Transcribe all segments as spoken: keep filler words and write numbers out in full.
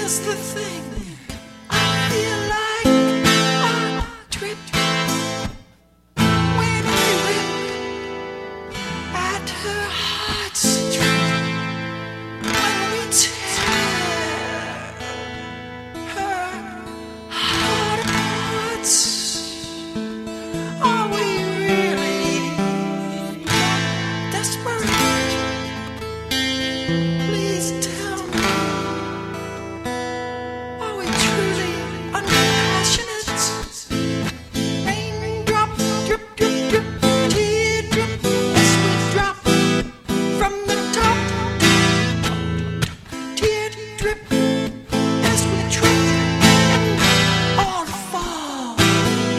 here's the thing. I feel like I tripped when I ripped at her heartstrings. When we tear her heart apart, are we really desperate? Please tell me, are we truly unpassionate? Raindrop, drip, drip, drip, teardrop, as we drop from the top. Teardrip, as we trip and all fall to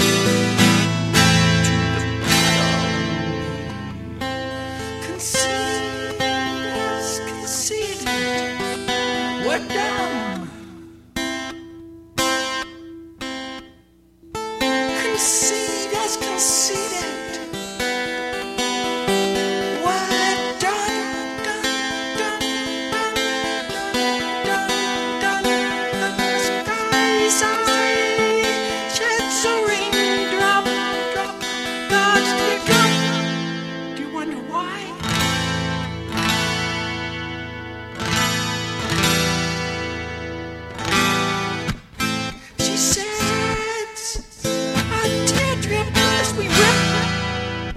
the bottom. Conceited as conceited, we're dumb. Conceited as conceited, we're done, done, done, done, done, done. The sky's eye sheds a raindrop, drop, God's teardrop. Do you wonder why? She sheds a teardrip as we rip.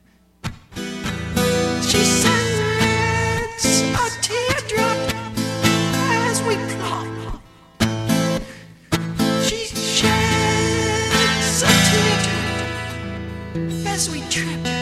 She sheds a teardrop as we plop. She sheds a teardrop as we trip.